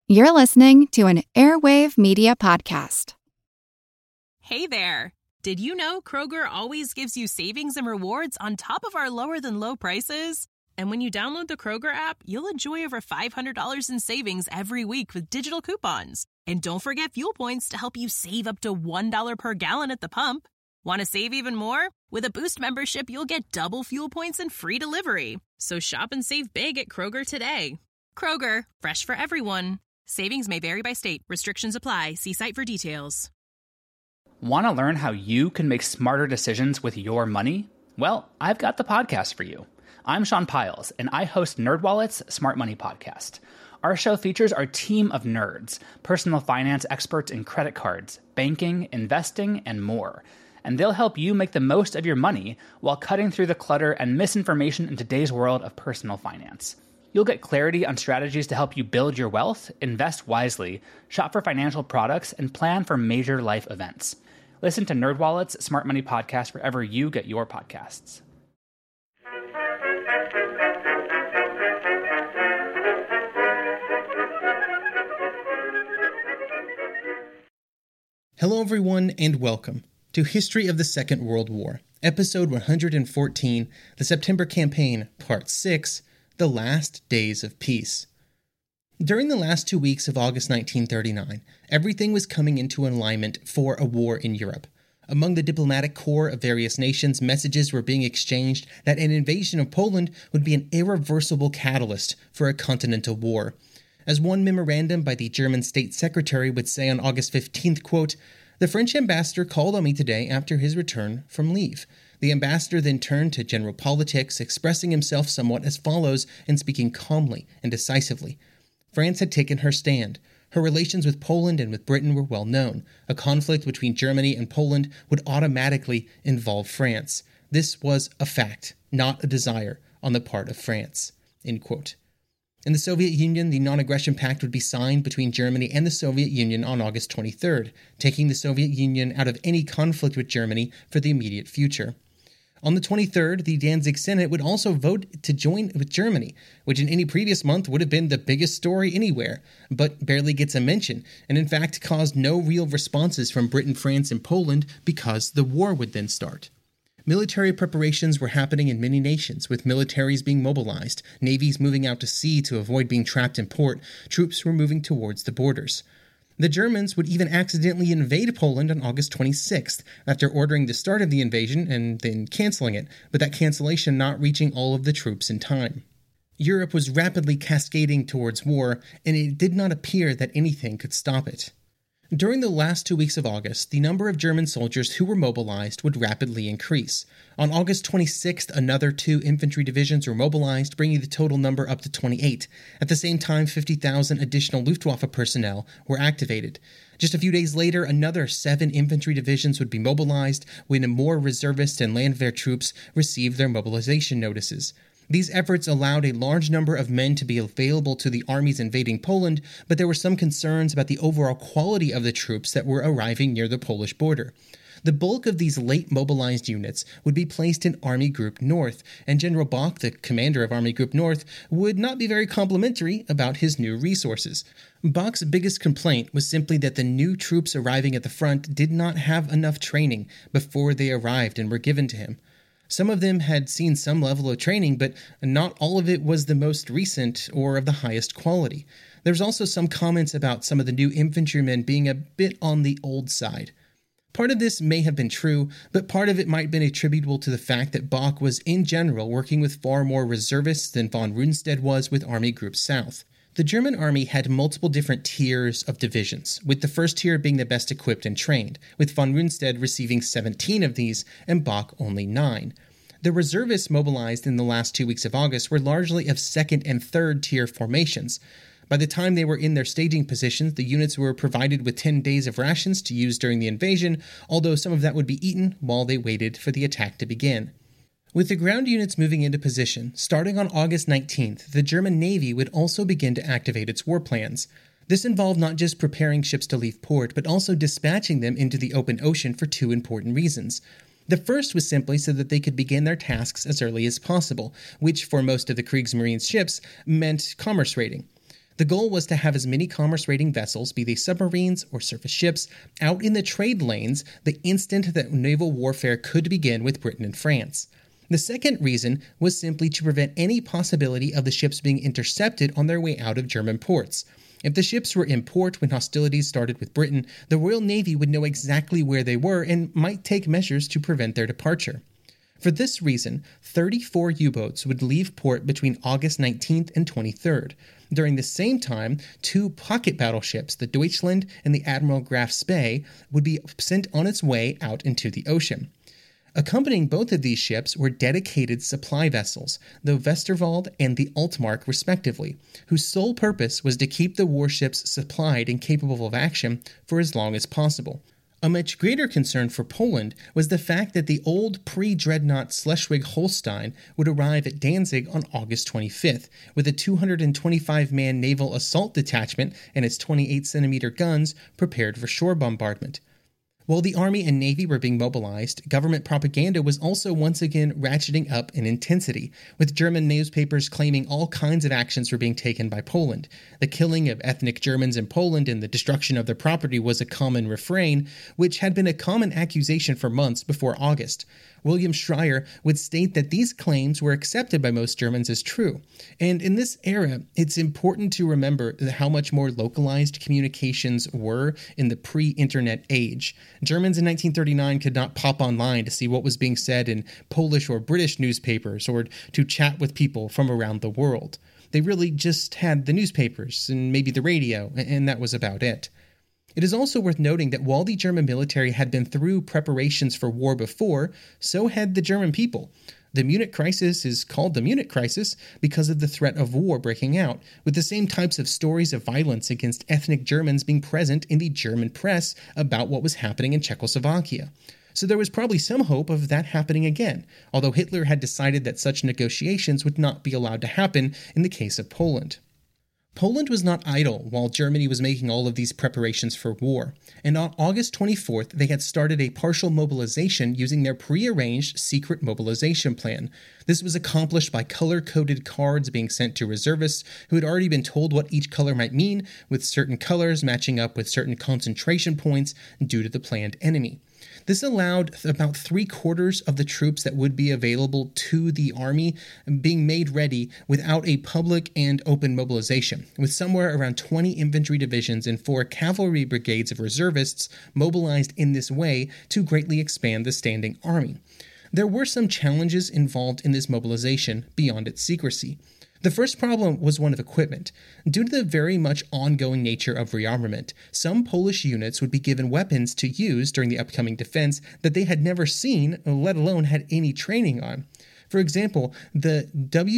You're listening to an Airwave Media Podcast. Hey there! Did you know Kroger always gives you savings and rewards on top of our lower-than-low prices? And when you download the Kroger app, you'll enjoy over $500 in savings every week with digital coupons. And don't forget fuel points to help you save up to $1 per gallon at the pump. Want to save even more? With a Boost membership, you'll get double fuel points and free delivery. So shop and save big at Kroger today. Kroger, fresh for everyone. Savings may vary by state. Restrictions apply. See site for details. Want to learn how you can make smarter decisions with your money? Well, I've got the podcast for you. I'm Sean Piles, and I host NerdWallet's Smart Money Podcast. Our show features our team of nerds, personal finance experts in credit cards, banking, investing, and more. And they'll help you make the most of your money while cutting through the clutter and misinformation in today's world of personal finance. You'll get clarity on strategies to help you build your wealth, invest wisely, shop for financial products, and plan for major life events. Listen to NerdWallet's Smart Money Podcast wherever you get your podcasts. Hello everyone and welcome to History of the Second World War, Episode 114, The September Campaign, Part 6, The Last Days of Peace. During the last 2 weeks of August 1939, everything was coming into alignment for a war in Europe. Among the diplomatic corps of various nations, messages were being exchanged that an invasion of Poland would be an irreversible catalyst for a continental war. As one memorandum by the German State Secretary would say on August 15th, quote, "The French ambassador called on me today after his return from leave." The ambassador then turned to general politics, expressing himself somewhat as follows and speaking calmly and decisively. France had taken her stand. Her relations with Poland and with Britain were well known. A conflict between Germany and Poland would automatically involve France. This was a fact, not a desire on the part of France. End quote. In the Soviet Union, the Non-Aggression Pact would be signed between Germany and the Soviet Union on August 23rd, taking the Soviet Union out of any conflict with Germany for the immediate future. On the 23rd, the Danzig Senate would also vote to join with Germany, which in any previous month would have been the biggest story anywhere, but barely gets a mention, and in fact caused no real responses from Britain, France, and Poland because the war would then start. Military preparations were happening in many nations, with militaries being mobilized, navies moving out to sea to avoid being trapped in port, troops were moving towards the borders. The Germans would even accidentally invade Poland on August 26th, after ordering the start of the invasion and then canceling it, but that cancellation not reaching all of the troops in time. Europe was rapidly cascading towards war, and it did not appear that anything could stop it. During the last 2 weeks of August, the number of German soldiers who were mobilized would rapidly increase. On August 26th, another 2 infantry divisions were mobilized, bringing the total number up to 28. At the same time, 50,000 additional Luftwaffe personnel were activated. Just a few days later, another 7 infantry divisions would be mobilized when more reservist and Landwehr troops received their mobilization notices. These efforts allowed a large number of men to be available to the armies invading Poland, but there were some concerns about the overall quality of the troops that were arriving near the Polish border. The bulk of these late mobilized units would be placed in Army Group North, and General Bock, the commander of Army Group North, would not be very complimentary about his new resources. Bock's biggest complaint was simply that the new troops arriving at the front did not have enough training before they arrived and were given to him. Some of them had seen some level of training, but not all of it was the most recent or of the highest quality. There's also some comments about some of the new infantrymen being a bit on the old side. Part of this may have been true, but part of it might have been attributable to the fact that Bock was in general working with far more reservists than von Rundstedt was with Army Group South. The German army had multiple different tiers of divisions, with the first tier being the best equipped and trained, with von Rundstedt receiving 17 of these and Bock only 9. The reservists mobilized in the last 2 weeks of August were largely of second and third tier formations. By the time they were in their staging positions, the units were provided with 10 days of rations to use during the invasion, although some of that would be eaten while they waited for the attack to begin. With the ground units moving into position, starting on August 19th, the German Navy would also begin to activate its war plans. This involved not just preparing ships to leave port, but also dispatching them into the open ocean for 2 important reasons. The first was simply so that they could begin their tasks as early as possible, which for most of the Kriegsmarine ships meant commerce raiding. The goal was to have as many commerce-raiding vessels, be they submarines or surface ships, out in the trade lanes the instant that naval warfare could begin with Britain and France. The second reason was simply to prevent any possibility of the ships being intercepted on their way out of German ports. If the ships were in port when hostilities started with Britain, the Royal Navy would know exactly where they were and might take measures to prevent their departure. For this reason, 34 U-boats would leave port between August 19th and 23rd. During the same time, 2 pocket battleships, the Deutschland and the Admiral Graf Spee, would be sent on its way out into the ocean. Accompanying both of these ships were dedicated supply vessels, the Westerwald and the Altmark respectively, whose sole purpose was to keep the warships supplied and capable of action for as long as possible. A much greater concern for Poland was the fact that the old pre-dreadnought Schleswig-Holstein would arrive at Danzig on August 25th, with a 225-man naval assault detachment and its 28-centimeter guns prepared for shore bombardment. While the Army and Navy were being mobilized, government propaganda was also once again ratcheting up in intensity, with German newspapers claiming all kinds of actions were being taken by Poland. The killing of ethnic Germans in Poland and the destruction of their property was a common refrain, which had been a common accusation for months before August. William Schreier would state that these claims were accepted by most Germans as true. And in this era, it's important to remember how much more localized communications were in the pre-internet age. Germans in 1939 could not pop online to see what was being said in Polish or British newspapers or to chat with people from around the world. They really just had the newspapers and maybe the radio, and that was about it. It is also worth noting that while the German military had been through preparations for war before, so had the German people. The Munich crisis is called the Munich crisis because of the threat of war breaking out, with the same types of stories of violence against ethnic Germans being present in the German press about what was happening in Czechoslovakia. So there was probably some hope of that happening again, although Hitler had decided that such negotiations would not be allowed to happen in the case of Poland. Poland was not idle while Germany was making all of these preparations for war, and on August 24th they had started a partial mobilization using their pre-arranged secret mobilization plan. This was accomplished by color-coded cards being sent to reservists who had already been told what each color might mean, with certain colors matching up with certain concentration points due to the planned enemy. This allowed about 3/4 of the troops that would be available to the army being made ready without a public and open mobilization, with somewhere around 20 infantry divisions and 4 cavalry brigades of reservists mobilized in this way to greatly expand the standing army. There were some challenges involved in this mobilization beyond its secrecy. The first problem was one of equipment. Due to the very much ongoing nature of rearmament, some Polish units would be given weapons to use during the upcoming defense that they had never seen, let alone had any training on. For example, the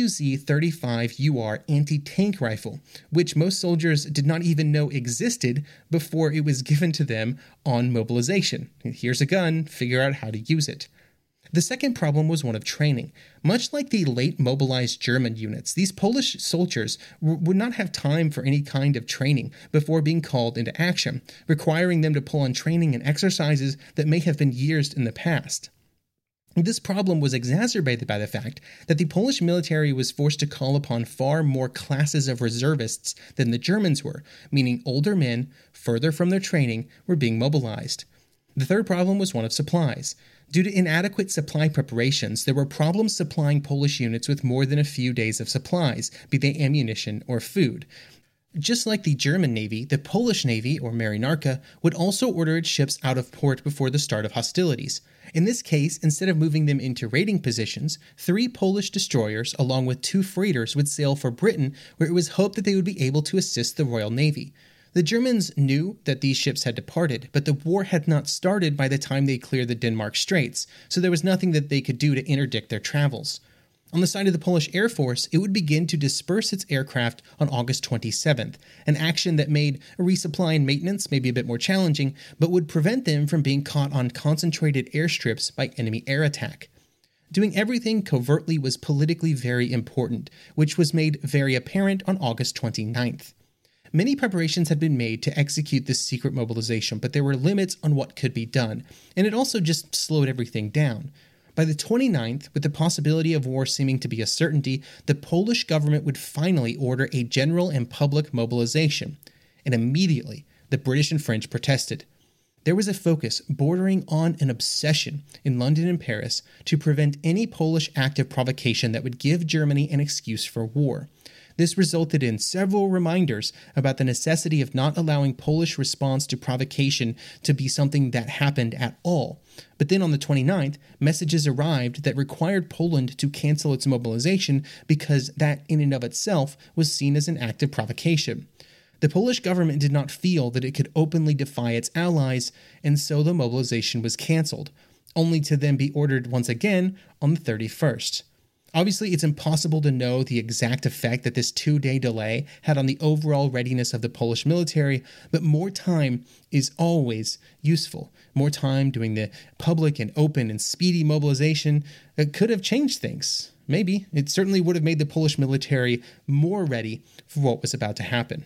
WZ-35UR anti-tank rifle, which most soldiers did not even know existed before it was given to them on mobilization. Here's a gun, figure out how to use it. The second problem was one of training. Much like the late mobilized German units, these Polish soldiers would not have time for any kind of training before being called into action, requiring them to pull on training and exercises that may have been years in the past. This problem was exacerbated by the fact that the Polish military was forced to call upon far more classes of reservists than the Germans were, meaning older men, further from their training, were being mobilized. The third problem was one of supplies. Due to inadequate supply preparations, there were problems supplying Polish units with more than a few days of supplies, be they ammunition or food. Just like the German Navy, the Polish Navy, or Marynarka, would also order its ships out of port before the start of hostilities. In this case, instead of moving them into raiding positions, 3 Polish destroyers, along with 2 freighters, would sail for Britain, where it was hoped that they would be able to assist the Royal Navy. The Germans knew that these ships had departed, but the war had not started by the time they cleared the Denmark Straits, so there was nothing that they could do to interdict their travels. On the side of the Polish Air Force, it would begin to disperse its aircraft on August 27th, an action that made resupply and maintenance maybe a bit more challenging, but would prevent them from being caught on concentrated airstrips by enemy air attack. Doing everything covertly was politically very important, which was made very apparent on August 29th. Many preparations had been made to execute this secret mobilization, but there were limits on what could be done, and it also just slowed everything down. By the 29th, with the possibility of war seeming to be a certainty, the Polish government would finally order a general and public mobilization. And immediately, the British and French protested. There was a focus bordering on an obsession in London and Paris to prevent any Polish act of provocation that would give Germany an excuse for war. This resulted in several reminders about the necessity of not allowing Polish response to provocation to be something that happened at all. But then on the 29th, messages arrived that required Poland to cancel its mobilization because that in and of itself was seen as an act of provocation. The Polish government did not feel that it could openly defy its allies, and so the mobilization was canceled, only to then be ordered once again on the 31st. Obviously, it's impossible to know the exact effect that this 2-day delay had on the overall readiness of the Polish military, but more time is always useful. More time doing the public and open and speedy mobilization could have changed things. Maybe. It certainly would have made the Polish military more ready for what was about to happen.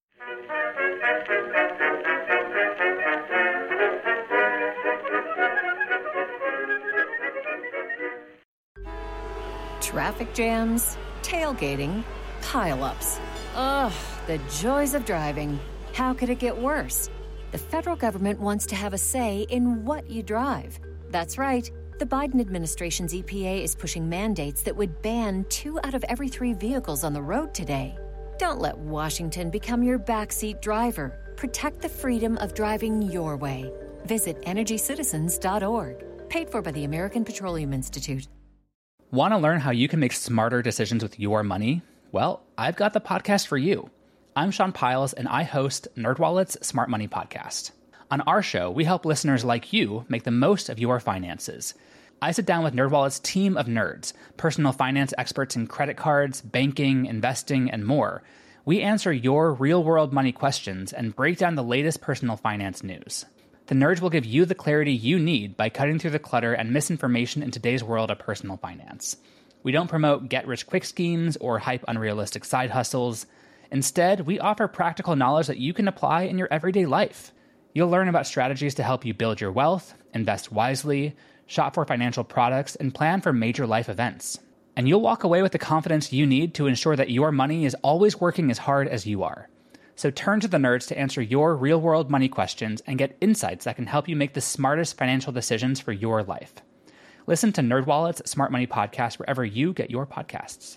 Traffic jams, tailgating, pile-ups. Ugh, the joys of driving. How could it get worse? The federal government wants to have a say in what you drive. That's right. The Biden administration's EPA is pushing mandates that would ban 2 out of every 3 vehicles on the road today. Don't let Washington become your backseat driver. Protect the freedom of driving your way. Visit EnergyCitizens.org. Paid for by the American Petroleum Institute. Want to learn how you can make smarter decisions with your money? Well, I've got the podcast for you. I'm Sean Pyles, and I host NerdWallet's Smart Money Podcast. On our show, we help listeners like you make the most of your finances. I sit down with NerdWallet's team of nerds, personal finance experts in credit cards, banking, investing, and more. We answer your real-world money questions and break down the latest personal finance news. The nerds will give you the clarity you need by cutting through the clutter and misinformation in today's world of personal finance. We don't promote get-rich-quick schemes or hype unrealistic side hustles. Instead, we offer practical knowledge that you can apply in your everyday life. You'll learn about strategies to help you build your wealth, invest wisely, shop for financial products, and plan for major life events. And you'll walk away with the confidence you need to ensure that your money is always working as hard as you are. So turn to the nerds to answer your real-world money questions and get insights that can help you make the smartest financial decisions for your life. Listen to NerdWallet's Smart Money Podcast wherever you get your podcasts.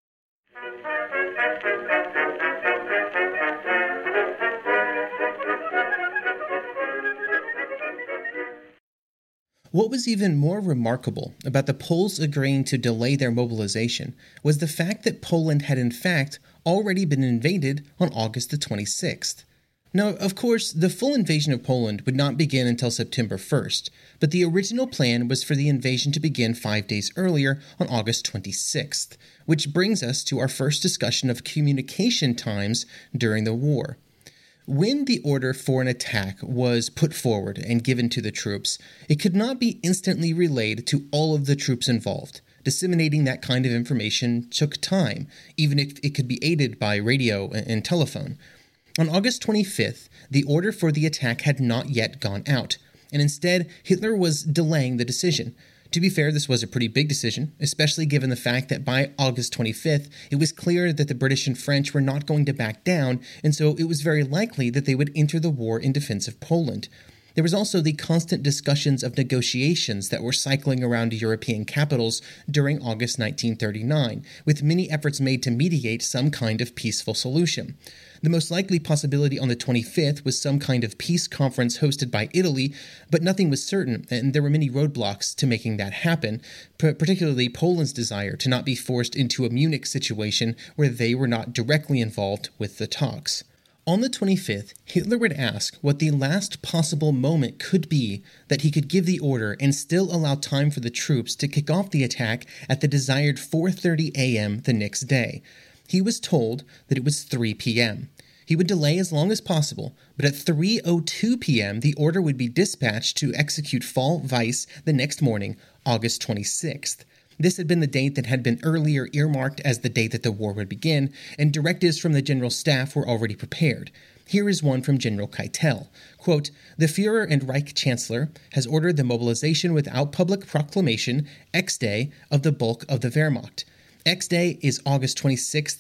What was even more remarkable about the Poles agreeing to delay their mobilization was the fact that Poland had in fact already been invaded on August the 26th. Now, of course, the full invasion of Poland would not begin until September 1st, but the original plan was for the invasion to begin 5 days earlier on August 26th, which brings us to our first discussion of communication times during the war. When the order for an attack was put forward and given to the troops, it could not be instantly relayed to all of the troops involved. Disseminating that kind of information took time, even if it could be aided by radio and telephone. On August 25th, the order for the attack had not yet gone out, and instead, Hitler was delaying the decision. To be fair, this was a pretty big decision, especially given the fact that by August 25th, it was clear that the British and French were not going to back down, and so it was very likely that they would enter the war in defense of Poland. There was also the constant discussions of negotiations that were cycling around European capitals during August 1939, with many efforts made to mediate some kind of peaceful solution. The most likely possibility on the 25th was some kind of peace conference hosted by Italy, but nothing was certain, and there were many roadblocks to making that happen, particularly Poland's desire to not be forced into a Munich situation where they were not directly involved with the talks. On the 25th, Hitler would ask what the last possible moment could be that he could give the order and still allow time for the troops to kick off the attack at the desired 4:30 a.m. the next day. He was told that it was 3 p.m. He would delay as long as possible, but at 3:02 p.m. the order would be dispatched to execute Fall Weiss the next morning, August 26th. This had been the date that had been earlier earmarked as the date that the war would begin, and directives from the General Staff were already prepared. Here is one from General Keitel. Quote, "The Führer and Reich Chancellor has ordered the mobilization without public proclamation, X-Day, of the bulk of the Wehrmacht. X-Day is August 26,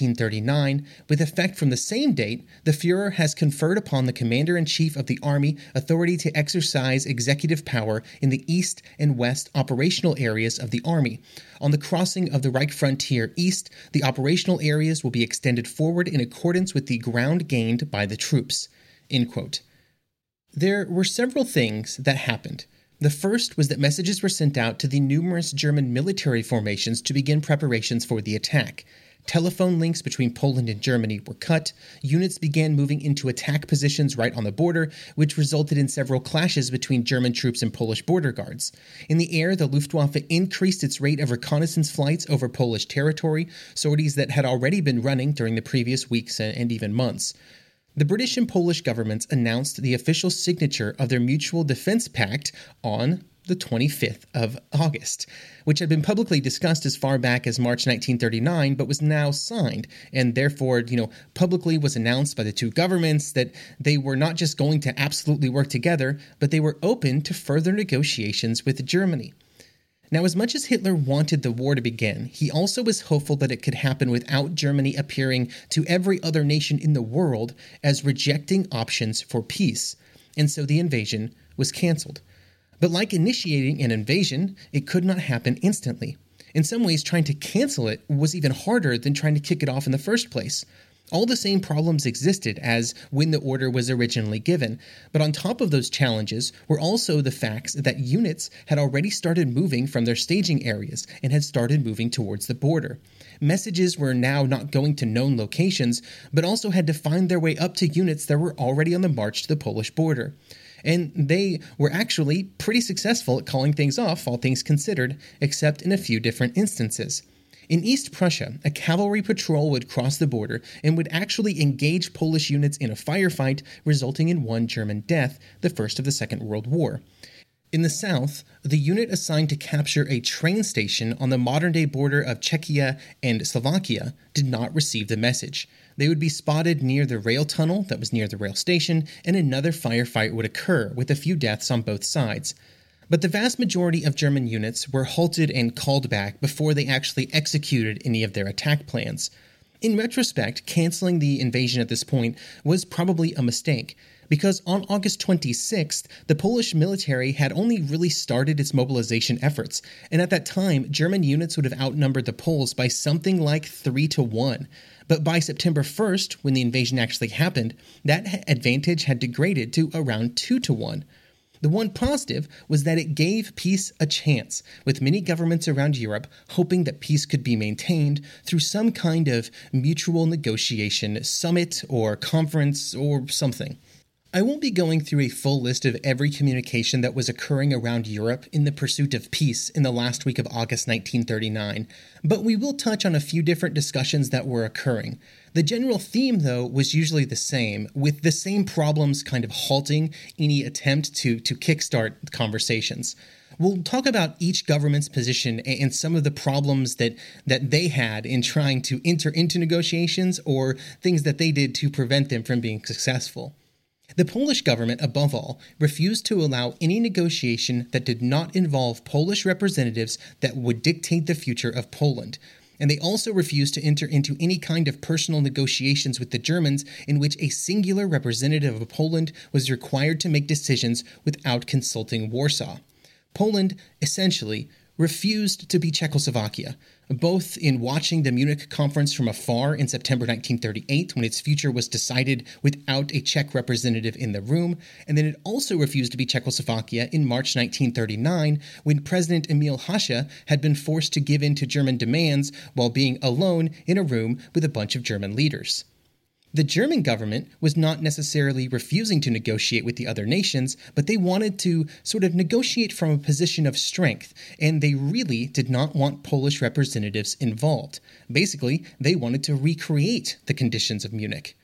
1939. With effect from the same date, the Führer has conferred upon the Commander-in-Chief of the Army authority to exercise executive power in the east and west operational areas of the Army. On the crossing of the Reich frontier east, the operational areas will be extended forward in accordance with the ground gained by the troops." End quote. There were several things that happened. The first was that messages were sent out to the numerous German military formations to begin preparations for the attack. Telephone links between Poland and Germany were cut. Units began moving into attack positions right on the border, which resulted in several clashes between German troops and Polish border guards. In the air, the Luftwaffe increased its rate of reconnaissance flights over Polish territory, sorties that had already been running during the previous weeks and even months. The British and Polish governments announced the official signature of their Mutual Defense Pact on the 25th of August, which had been publicly discussed as far back as March 1939, but was now signed, and therefore, publicly was announced by the two governments that they were not just going to absolutely work together, but they were open to further negotiations with Germany. Now, as much as Hitler wanted the war to begin, he also was hopeful that it could happen without Germany appearing to every other nation in the world as rejecting options for peace, and so the invasion was cancelled. But like initiating an invasion, it could not happen instantly. In some ways, trying to cancel it was even harder than trying to kick it off in the first place. All the same problems existed as when the order was originally given, but on top of those challenges were also the facts that units had already started moving from their staging areas and had started moving towards the border. Messages were now not going to known locations, but also had to find their way up to units that were already on the march to the Polish border. And they were actually pretty successful at calling things off, all things considered, except in a few different instances. In East Prussia, a cavalry patrol would cross the border and would actually engage Polish units in a firefight, resulting in one German death, the first of the Second World War. In the south, the unit assigned to capture a train station on the modern-day border of Czechia and Slovakia did not receive the message. They would be spotted near the rail tunnel that was near the rail station, and another firefight would occur, with a few deaths on both sides. But the vast majority of German units were halted and called back before they actually executed any of their attack plans. In retrospect, canceling the invasion at this point was probably a mistake, because on August 26th, the Polish military had only really started its mobilization efforts, and at that time, German units would have outnumbered the Poles by something like 3-1. But by September 1st, when the invasion actually happened, that advantage had degraded to around 2-1. The one positive was that it gave peace a chance, with many governments around Europe hoping that peace could be maintained through some kind of mutual negotiation summit or conference or something. I won't be going through a full list of every communication that was occurring around Europe in the pursuit of peace in the last week of August 1939, but we will touch on a few different discussions that were occurring. The general theme, though, was usually the same, with the same problems kind of halting any attempt to kickstart conversations. We'll talk about each government's position and some of the problems that they had in trying to enter into negotiations or things that they did to prevent them from being successful. The Polish government, above all, refused to allow any negotiation that did not involve Polish representatives that would dictate the future of Poland. And they also refused to enter into any kind of personal negotiations with the Germans in which a singular representative of Poland was required to make decisions without consulting Warsaw. Poland, essentially, refused to be Czechoslovakia, both in watching the Munich Conference from afar in September 1938 when its future was decided without a Czech representative in the room, and then it also refused to be Czechoslovakia in March 1939 when President Emil Hácha had been forced to give in to German demands while being alone in a room with a bunch of German leaders. The German government was not necessarily refusing to negotiate with the other nations, but they wanted to sort of negotiate from a position of strength, and they really did not want Polish representatives involved. Basically, they wanted to recreate the conditions of Munich.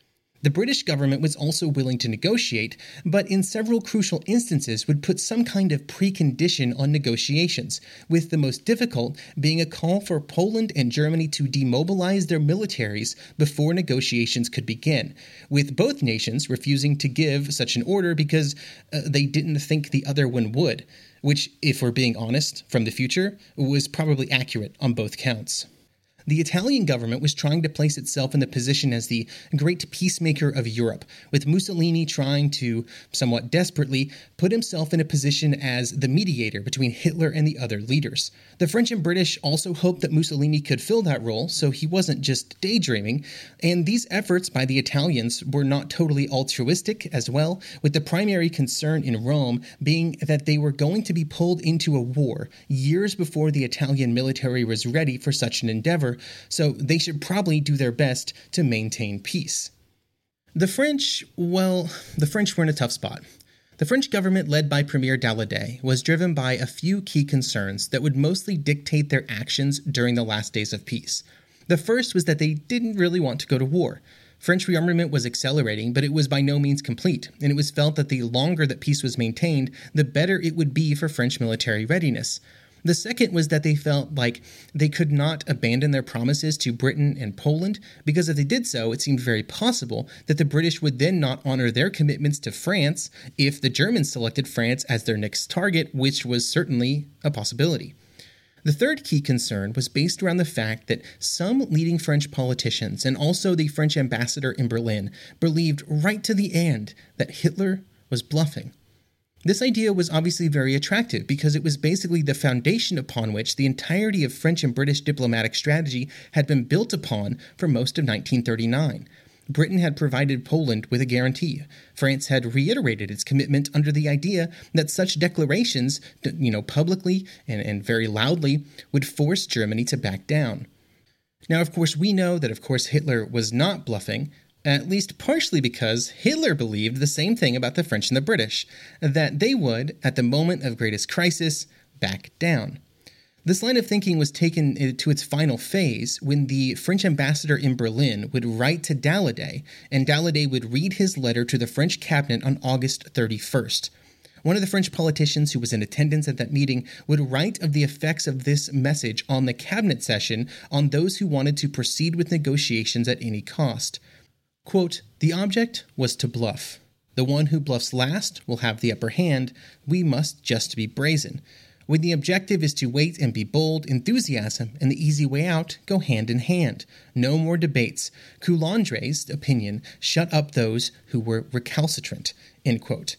The British government was also willing to negotiate, but in several crucial instances would put some kind of precondition on negotiations, with the most difficult being a call for Poland and Germany to demobilize their militaries before negotiations could begin, with both nations refusing to give such an order because they didn't think the other one would, which, if we're being honest, from the future, was probably accurate on both counts. The Italian government was trying to place itself in the position as the great peacemaker of Europe, with Mussolini trying to, somewhat desperately, put himself in a position as the mediator between Hitler and the other leaders. The French and British also hoped that Mussolini could fill that role, so he wasn't just daydreaming, and these efforts by the Italians were not totally altruistic as well, with the primary concern in Rome being that they were going to be pulled into a war years before the Italian military was ready for such an endeavor, so they should probably do their best to maintain peace. The French were in a tough spot. The French government, led by Premier Daladier, was driven by a few key concerns that would mostly dictate their actions during the last days of peace. The first was that they didn't really want to go to war. French rearmament was accelerating, but it was by no means complete, and it was felt that the longer that peace was maintained, the better it would be for French military readiness. The second was that they felt like they could not abandon their promises to Britain and Poland, because if they did so, it seemed very possible that the British would then not honor their commitments to France if the Germans selected France as their next target, which was certainly a possibility. The third key concern was based around the fact that some leading French politicians, and also the French ambassador in Berlin, believed right to the end that Hitler was bluffing. This idea was obviously very attractive because it was basically the foundation upon which the entirety of French and British diplomatic strategy had been built upon for most of 1939. Britain had provided Poland with a guarantee. France had reiterated its commitment under the idea that such declarations, publicly and very loudly, would force Germany to back down. Now, of course, we know that, Hitler was not bluffing, at least partially because Hitler believed the same thing about the French and the British, that they would, at the moment of greatest crisis, back down. This line of thinking was taken to its final phase when the French ambassador in Berlin would write to Daladier, and Daladier would read his letter to the French cabinet on August 31st. One of the French politicians who was in attendance at that meeting would write of the effects of this message on the cabinet session on those who wanted to proceed with negotiations at any cost. Quote, "The object was to bluff. The one who bluffs last will have the upper hand. We must just be brazen. When the objective is to wait and be bold, enthusiasm and the easy way out go hand in hand. No more debates. Coulandre's opinion shut up those who were recalcitrant." End quote.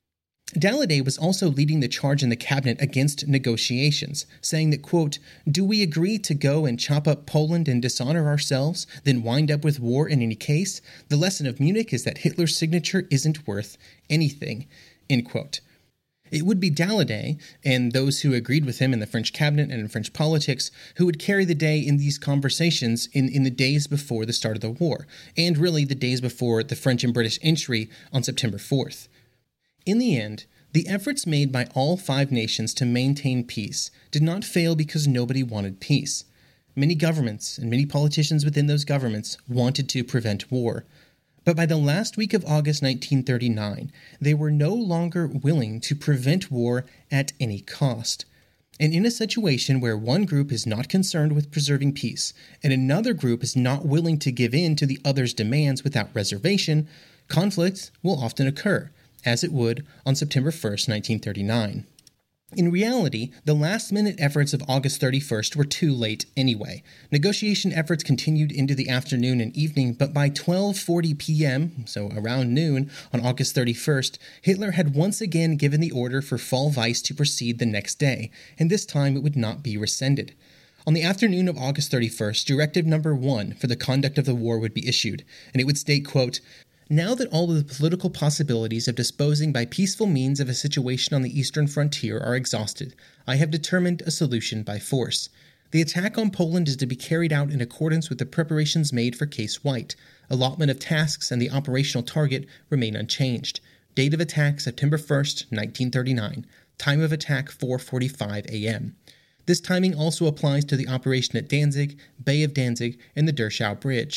Daladier was also leading the charge in the cabinet against negotiations, saying that, quote, "Do we agree to go and chop up Poland and dishonor ourselves, then wind up with war in any case? The lesson of Munich is that Hitler's signature isn't worth anything." End quote. It would be Daladier, and those who agreed with him in the French cabinet and in French politics, who would carry the day in these conversations in the days before the start of the war, and really the days before the French and British entry on September 4th. In the end, the efforts made by all 5 nations to maintain peace did not fail because nobody wanted peace. Many governments and many politicians within those governments wanted to prevent war. But by the last week of August 1939, they were no longer willing to prevent war at any cost. And in a situation where one group is not concerned with preserving peace, and another group is not willing to give in to the other's demands without reservation, conflict will often occur, as it would on September 1st, 1939. In reality, the last-minute efforts of August 31st were too late anyway. Negotiation efforts continued into the afternoon and evening, but by 12:40 p.m., so around noon, on August 31st, Hitler had once again given the order for Fall Weiss to proceed the next day, and this time it would not be rescinded. On the afternoon of August 31st, Directive Number 1 for the conduct of the war would be issued, and it would state, quote, "Now that all of the political possibilities of disposing by peaceful means of a situation on the eastern frontier are exhausted, I have determined a solution by force. The attack on Poland is to be carried out in accordance with the preparations made for Case White. Allotment of tasks and the operational target remain unchanged. Date of attack September 1st, 1939. Time of attack 4:45 a.m. This timing also applies to the operation at Danzig, Bay of Danzig, and the Dachau Bridge.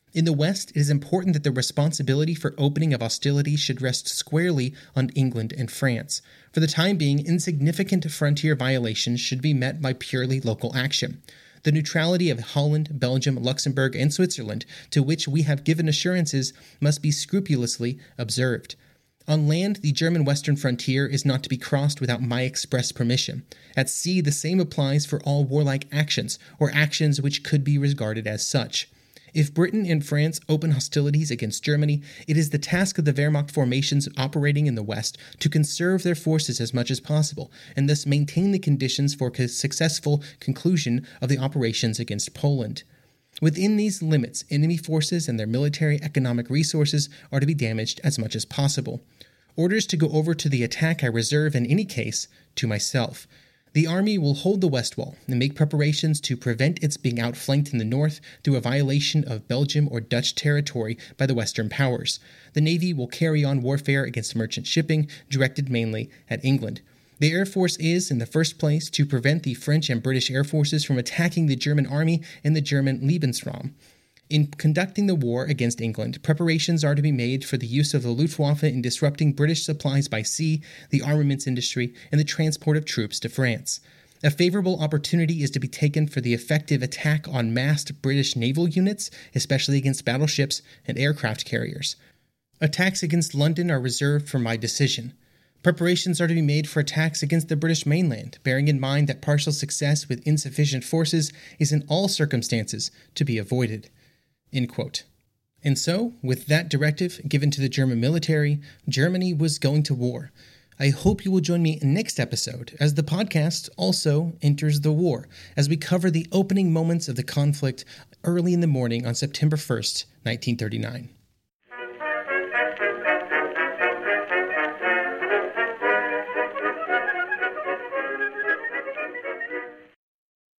In the West, it is important that the responsibility for opening of hostilities should rest squarely on England and France. For the time being, insignificant frontier violations should be met by purely local action. The neutrality of Holland, Belgium, Luxembourg, and Switzerland, to which we have given assurances, must be scrupulously observed. On land, the German western frontier is not to be crossed without my express permission. At sea, the same applies for all warlike actions, or actions which could be regarded as such. If Britain and France open hostilities against Germany, it is the task of the Wehrmacht formations operating in the West to conserve their forces as much as possible, and thus maintain the conditions for a successful conclusion of the operations against Poland. Within these limits, enemy forces and their military economic resources are to be damaged as much as possible. Orders to go over to the attack I reserve in any case to myself. The army will hold the West Wall and make preparations to prevent its being outflanked in the north through a violation of Belgium or Dutch territory by the Western powers. The Navy will carry on warfare against merchant shipping, directed mainly at England. The Air Force is, in the first place, to prevent the French and British Air Forces from attacking the German Army and the German Lebensraum. In conducting the war against England, preparations are to be made for the use of the Luftwaffe in disrupting British supplies by sea, the armaments industry, and the transport of troops to France. A favorable opportunity is to be taken for the effective attack on massed British naval units, especially against battleships and aircraft carriers. Attacks against London are reserved for my decision. Preparations are to be made for attacks against the British mainland, bearing in mind that partial success with insufficient forces is in all circumstances to be avoided." End quote. And so, with that directive given to the German military, Germany was going to war. I hope you will join me next episode as the podcast also enters the war, as we cover the opening moments of the conflict early in the morning on September 1st, 1939.